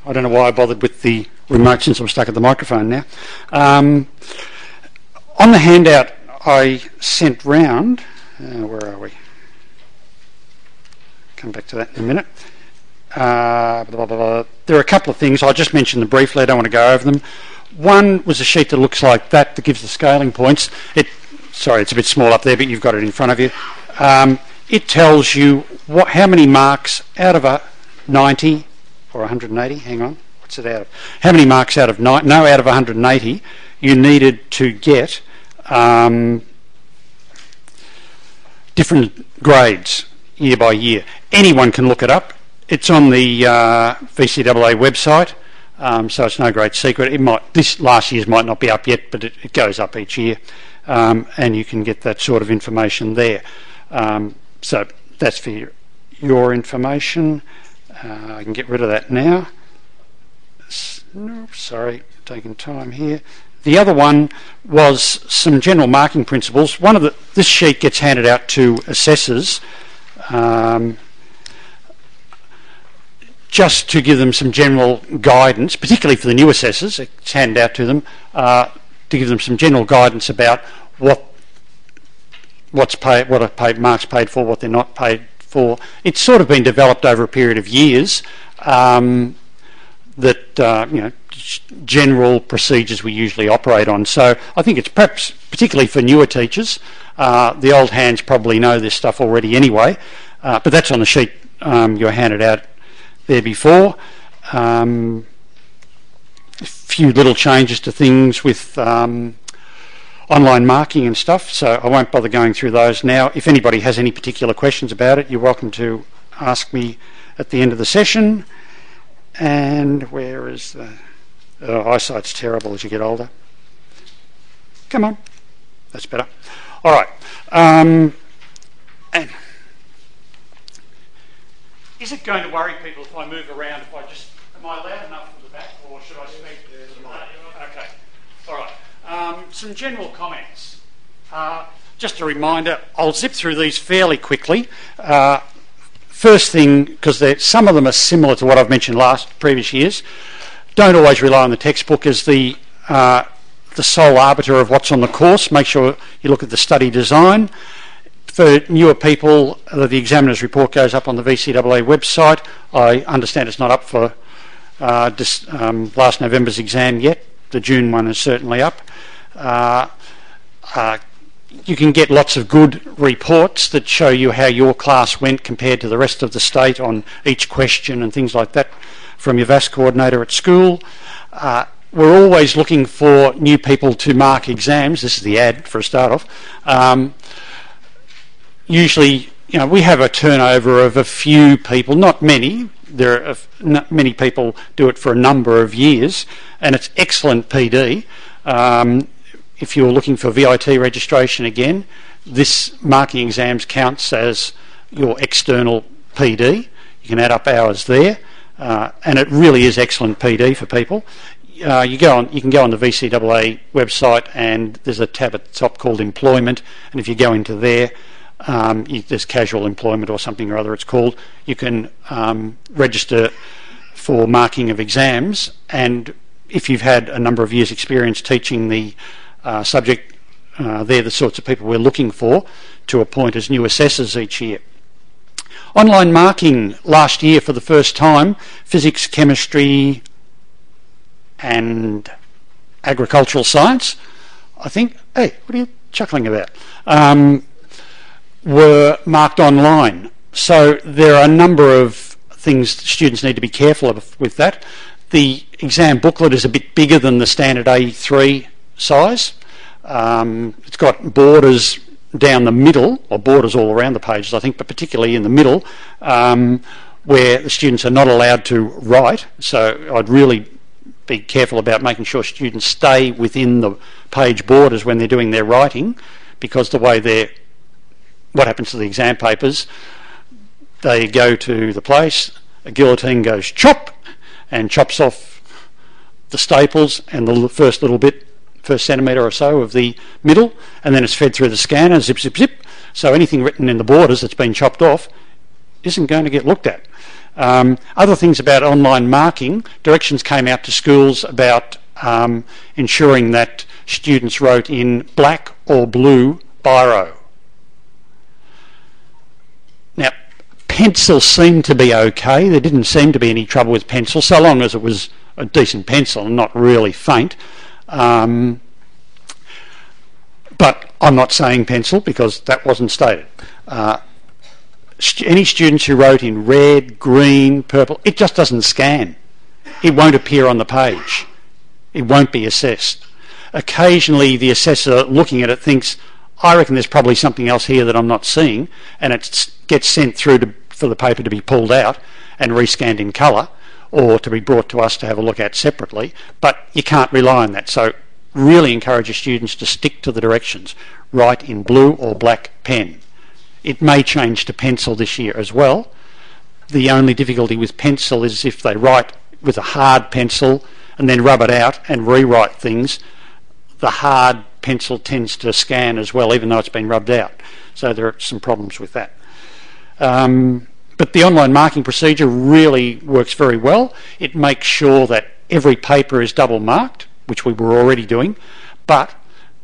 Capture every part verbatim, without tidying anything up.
I don't know why I bothered with the remote since I'm stuck at the microphone now. Um, on the handout I sent round, uh, where are we? Come back to that in a minute. Uh, blah, blah, blah. There are a couple of things. I'll just mention them briefly. I don't want to go over them. One was a sheet that looks like that, that gives the scaling points. It, sorry, it's a bit small up there, but you've got it in front of you. Um, it tells you what, how many marks out of a ninety or one hundred eighty. Hang on, what's it out of? How many marks out of ni- no out of one hundred eighty you needed to get um, different grades year by year. Anyone can look it up. It's on the uh, V C A A website, um, so it's no great secret. It might this last year's might not be up yet, but it, it goes up each year, um, and you can get that sort of information there. Um, so that's for your, your information. Uh, I can get rid of that now. No, sorry, taking time here. The other one was some general marking principles. One of the this sheet gets handed out to assessors. Um, just to give them some general guidance, particularly for the new assessors, it's handed out to them, uh, to give them some general guidance about what what's paid, what are paid marks paid for, what they're not paid for. It's sort of been developed over a period of years. Um, that uh, you know, general procedures we usually operate on. So I think it's perhaps particularly for newer teachers. Uh, the old hands probably know this stuff already anyway, uh, but that's on the sheet um, you were handed out there before. Um, a few little changes to things with um, online marking and stuff, so I won't bother going through those now. If anybody has any particular questions about it, you're welcome to ask me at the end of the session. And where is the... Oh, eyesight's terrible as you get older. Come on. That's better. All right. Um, and is it going to worry people if I move around, if I just... Am I loud enough from the back, or should I speak? Okay. All right. Um, some general comments. Uh, just a reminder, I'll zip through these fairly quickly. Uh, First thing, because some of them are similar to what I've mentioned last previous years, don't always rely on the textbook as the uh, the sole arbiter of what's on the course. Make sure you look at the study design. For newer people, uh, the examiner's report goes up on the V C A A website. I understand it's not up for uh, dis, um, last November's exam yet. The June one is certainly up. Uh, uh, You can get lots of good reports that show you how your class went compared to the rest of the state on each question and things like that from your V A S coordinator at school. Uh, we're always looking for new people to mark exams. This is the ad for a start off. Um, usually, you know, we have a turnover of a few people, not many. There are not many people do it for a number of years, and it's excellent P D. Um, If you're looking for V I T registration again, this marking exams counts as your external P D. You can add up hours there, uh, and it really is excellent P D for people. Uh, you go on, you can go on the V C A A website, and there's a tab at the top called Employment, and if you go into there, um, you, there's Casual Employment or something or other it's called. You can um, register for marking of exams, and if you've had a number of years' experience teaching the Uh, subject, uh, they're the sorts of people we're looking for to appoint as new assessors each year. Online marking last year for the first time, physics, chemistry and agricultural science, I think, hey, what are you chuckling about, um, were marked online. So there are a number of things students need to be careful of with that. The exam booklet is a bit bigger than the standard A three size. Um, it's got borders down the middle, or borders all around the pages I think, but particularly in the middle, um, where the students are not allowed to write. So I'd really be careful about making sure students stay within the page borders when they're doing their writing, because the way they're, what happens to the exam papers, they go to the place, a guillotine goes chop and chops off the staples and the first little bit, first centimetre or so of the middle, and then it's fed through the scanner, zip, zip, zip. So anything written in the borders that's been chopped off isn't going to get looked at. Um, other things about online marking, directions came out to schools about um, ensuring that students wrote in black or blue biro. Now, pencil seemed to be okay. There didn't seem to be any trouble with pencil, so long as it was a decent pencil and not really faint. Um, but I'm not saying pencil because that wasn't stated. Uh, st- any students who wrote in red, green, purple, it just doesn't scan. It won't appear on the page. It won't be assessed. Occasionally the assessor looking at it thinks, I reckon there's probably something else here that I'm not seeing, and it gets sent through to, for the paper to be pulled out and rescanned in colour, or to be brought to us to have a look at separately, but you can't rely on that. So really encourage your students to stick to the directions. Write in blue or black pen. It may change to pencil this year as well. The only difficulty with pencil is if they write with a hard pencil and then rub it out and rewrite things, the hard pencil tends to scan as well, even though it's been rubbed out. So there are some problems with that. Um, but the online marking procedure really works very well. It makes sure that every paper is double marked, which we were already doing, but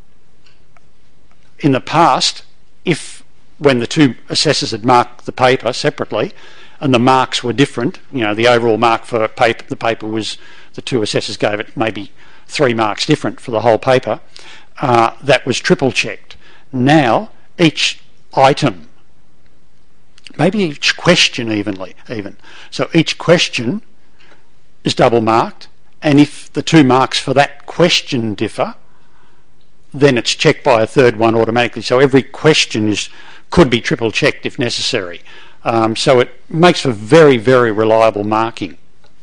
in the past, if when the two assessors had marked the paper separately and the marks were different, you know, the overall mark for paper, the paper was, the two assessors gave it maybe three marks different for the whole paper, uh, that was triple checked. Now each item, maybe each question evenly even, so each question is double marked, and if the two marks for that question differ, then it's checked by a third one automatically. So every question is could be triple checked if necessary. Um, so it makes for very, very reliable marking.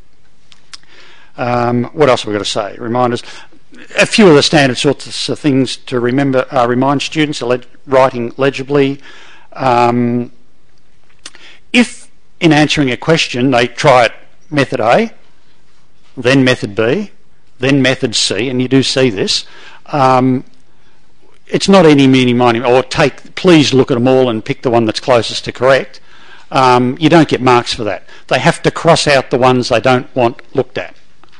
Um, what else have we got to say? Reminders. A few of the standard sorts of things to remember. Uh, remind students of le- writing legibly. Um, if in answering a question they try it method A, then method B, then method C, and you do see this, um, it's not any, meeny, miny, or take, please look at them all and pick the one that's closest to correct. Um, you don't get marks for that. They have to cross out the ones they don't want looked at.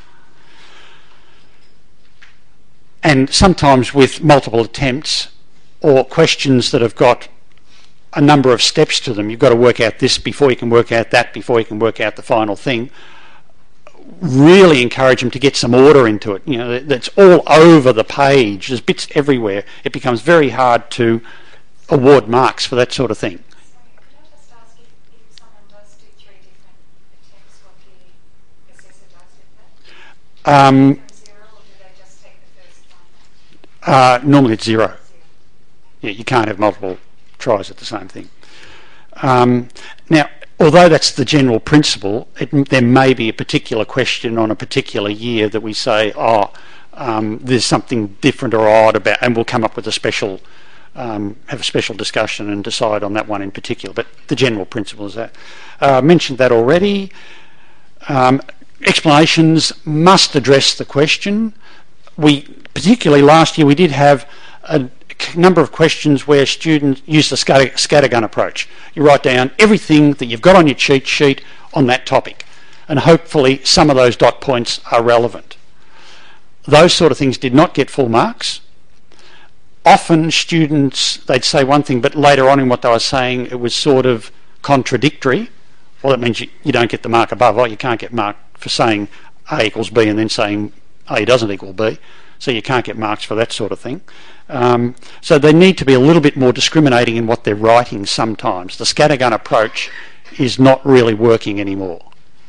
And sometimes with multiple attempts or questions that have got a number of steps to them, you've got to work out this before you can work out that, before you can work out the final thing. Really encourage them to get some order into it. You know, that's all over the page. There's bits everywhere. It becomes very hard to award marks for that sort of thing. Sorry, could I just ask if, if someone does do three different attempts, what the assessor does with that? Um, From zero, or do they just take the first one? uh, normally it's zero. Zero. Yeah, you can't have multiple tries at the same thing. Um, now, although that's the general principle, it, there may be a particular question on a particular year that we say, oh, um, there's something different or odd about, and we'll come up with a special, um, have a special discussion and decide on that one in particular. But the general principle is that. Uh, I mentioned that already. Um, explanations must address the question. We, particularly last year, we did have a number of questions where students use the scatter, scattergun approach. You write down everything that you've got on your cheat sheet on that topic, and hopefully some of those dot points are relevant. Those sort of things did not get full marks. Often students, they'd say one thing, but later on in what they were saying it was sort of contradictory. Well, that means you, you don't get the mark above. Oh, you can't get marked for saying A equals B and then saying A doesn't equal B. So you can't get marks for that sort of thing. Um, so they need to be a little bit more discriminating in what they're writing sometimes. The scattergun approach is not really working anymore.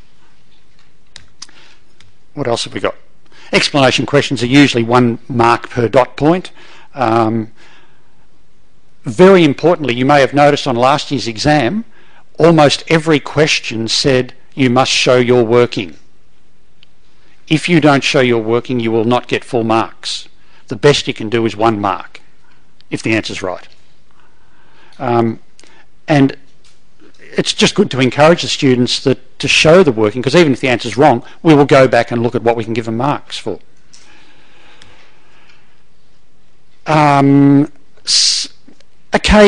What else have we got? Explanation questions are usually one mark per dot point. Um, very importantly, you may have noticed on last year's exam, almost every question said you must show your working. If you don't show your working, you will not get full marks. The best you can do is one mark, if the answer's right. Um, and it's just good to encourage the students that to show the working, because even if the answer's wrong, we will go back and look at what we can give them marks for. Um, occasionally